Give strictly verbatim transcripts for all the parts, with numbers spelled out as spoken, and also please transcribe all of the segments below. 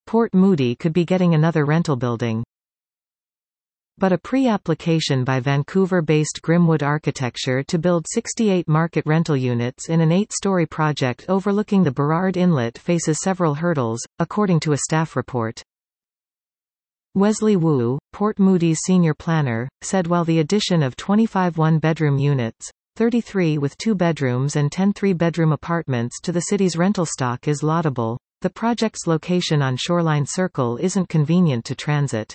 Port Moody could be getting another rental building. But a pre-application by Vancouver-based Grimwood Architecture to build sixty-eight market rental units in an eight-story project overlooking the Burrard Inlet faces several hurdles, according to a staff report. Wesley Wu, Port Moody's senior planner, said while the addition of twenty-five one-bedroom units, thirty-three with two bedrooms and ten three-bedroom apartments to the city's rental stock is laudable, the project's location on Shoreline Circle isn't convenient to transit.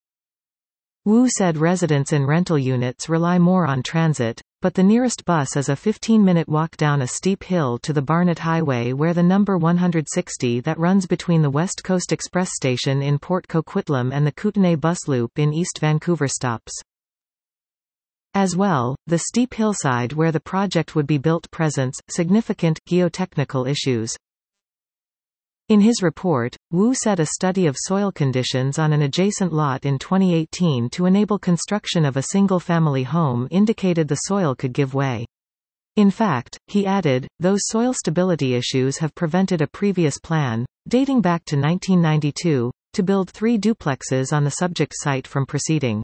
Wu said residents in rental units rely more on transit, but the nearest bus is a fifteen-minute walk down a steep hill to the Barnett Highway where the number one hundred sixty that runs between the West Coast Express station in Port Coquitlam and the Kootenay bus loop in East Vancouver stops. As well, the steep hillside where the project would be built presents significant geotechnical issues. In his report, Wu said a study of soil conditions on an adjacent lot in twenty eighteen to enable construction of a single-family home indicated the soil could give way. In fact, he added, those soil stability issues have prevented a previous plan, dating back to nineteen ninety-two, to build three duplexes on the subject site from proceeding.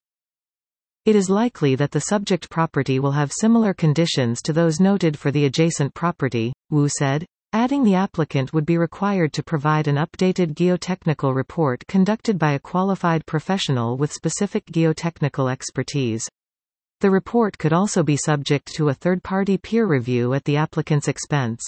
It is likely that the subject property will have similar conditions to those noted for the adjacent property, Wu said. Adding the applicant would be required to provide an updated geotechnical report conducted by a qualified professional with specific geotechnical expertise. The report could also be subject to a third-party peer review at the applicant's expense.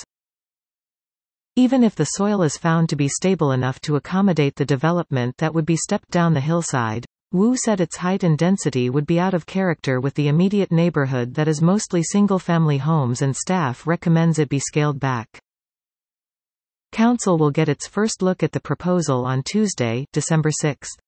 Even if the soil is found to be stable enough to accommodate the development that would be stepped down the hillside, Wu said its height and density would be out of character with the immediate neighborhood that is mostly single-family homes, and staff recommends it be scaled back. Council will get its first look at the proposal on Tuesday, December sixth.